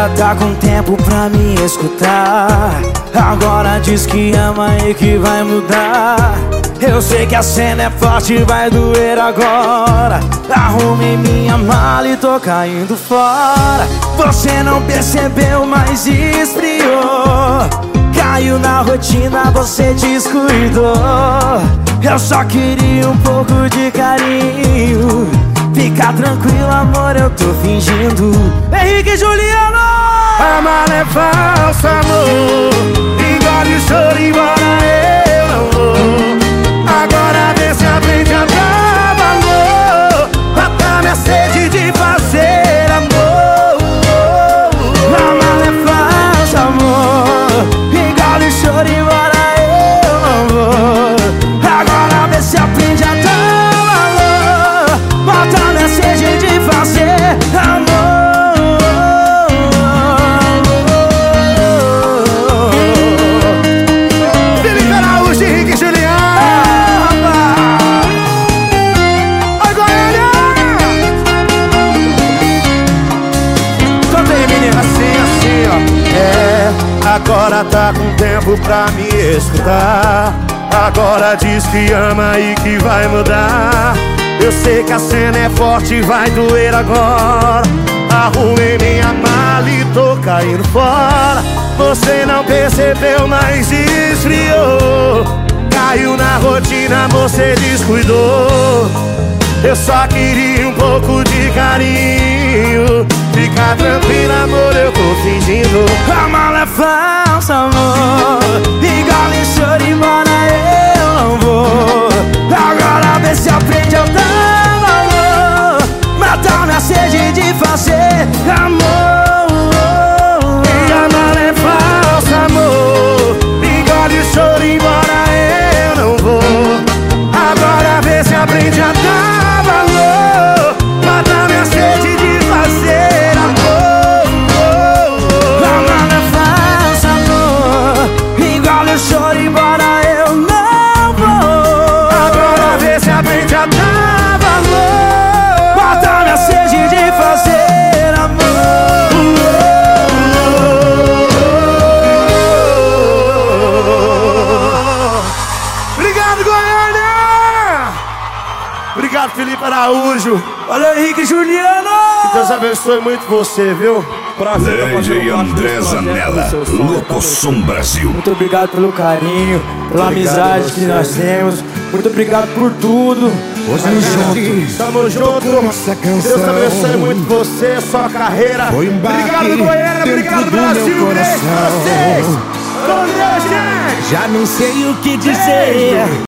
Agora tá com tempo pra me escutar. Agora diz que ama e que vai mudar. Eu sei que a cena é forte, vai doer agora. Arrumei minha mala e tô caindo fora. Você não percebeu, mas esfriou. Caiu na rotina, você descuidou. Eu só queria um pouco de carinho. Fica tranquilo, amor, eu tô fingindo. Henrique e Juliano! Amar é falso, amor. Engole o choro, embora eu não vou. Agora vê se aprende a dar valor. Mata minha sede de fazer amor. Amar é falso, amor. Engole o choro, embora eu não vou. Agora vê se aprende a dar valor. Mata minha sede de fazer amor. Agora tá com tempo pra me escutar. Agora diz que ama e que vai mudar. Eu sei que a cena é forte, vai doer agora. Arrumei minha mala e tô caindo fora. Você não percebeu, mas esfriou. Caiu na rotina, você descuidou. Eu só queria um pouco de carinho. Fica tranquila, amor, eu tô fingindo. Amar é falso, amor. Engole o choro, embora eu não vou. Agora vê se aprende a dar valor. Matar minha sede de fazer amor. E amar é falso, amor. Engole o choro, embora eu não vou. Agora vê se aprende a dar valor. Matar minha sede de fazer. Choro, embora eu não vou. Agora vê se aprende a dar valor. Mata minha sede de fazer amor. Obrigado, Goiânia. Obrigado, Felipe Araújo. Valeu, Henrique e Juliano. Que Deus abençoe muito você, viu? Prazer, DJ André Zanella, Locosom Brasil. Muito obrigado pelo carinho, pela amizade que nós temos. Muito obrigado por tudo. Tamo junto. Tamo junto. Deus abençoe muito você, sua carreira. Obrigado, Goiânia. Obrigado, Brasil. Beijo pra vocês. Com Deus, gente. Já não sei o que dizer.